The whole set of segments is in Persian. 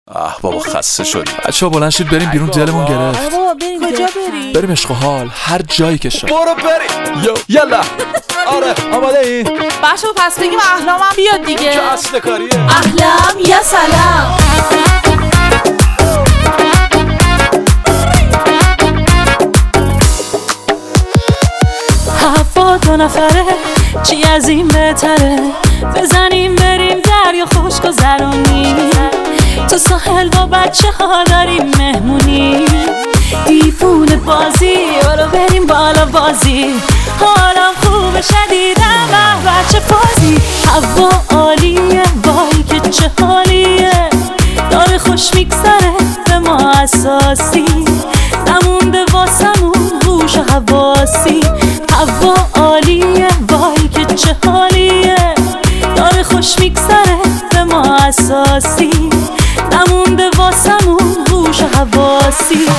بابا خسته شدیم. بچه‌ها بلند شید بریم بیرون، دلمون گرفت. بابا بریم. کجا بریم؟ بریم عشق و حال، هر جایی که شد. برو بریم. یلا. آره آماده ای؟ بچه‌ها پس بگیم احلامم بیاد دیگه. چه اصل کاریه؟ احلام یا سلام. هوا 2 نفره چی از این بهتره، بزنیم بریم دریا خوش گذرونی، تو ساحل با بچه ها داریم مهمونی، دیفونه بازی برو بریم بالا بازی، حالم خوب شدیدم به بچه بازی، هوا عالیه وای که چه حالیه، داره خوش میگذره به ما اساسی، نمونده واسمون هوش و حواسی، هوا عالیه وای که چه حالیه، داره خوش میگذره به ما اساسی، نمونده واسمون هوش و حواسی.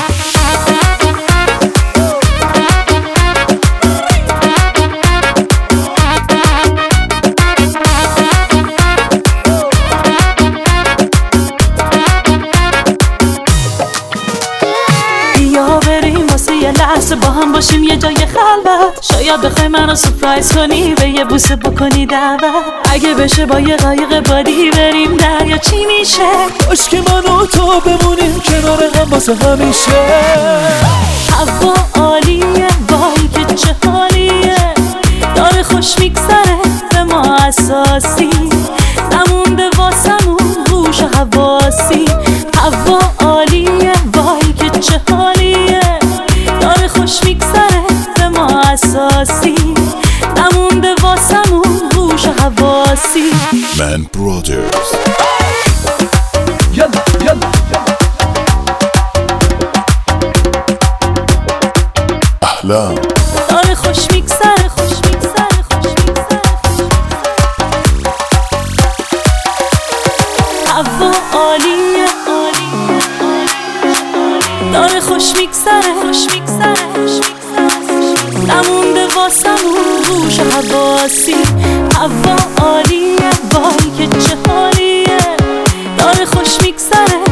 یه لحظه با هم باشیم یه جای خلوت، شاید بخوای منو سورپرایز کنی به یه بوسه بکنی دعوت، اگه بشه با یه قایق بادی بریم دریا چی میشه، باش که من و تو بمونیم کنار هم واسه همیشه، هوا عالیه وای که چه حالیه، داره خوش میگذره به ما اساسی، نمونده واسمون هوش و حواسی، هوا عالیه وای که چه حالیه، داره خوش میگذره به ما اساسی، نمونده واسمون هوش و حواسی. من برادرز. یلا احلام داره خوش میگذره هوا عالیه داره خوش میگذره نمونده واسمون هوش و حواسی، هوا عالیه وای که چه حالیه، داره خوش میگذره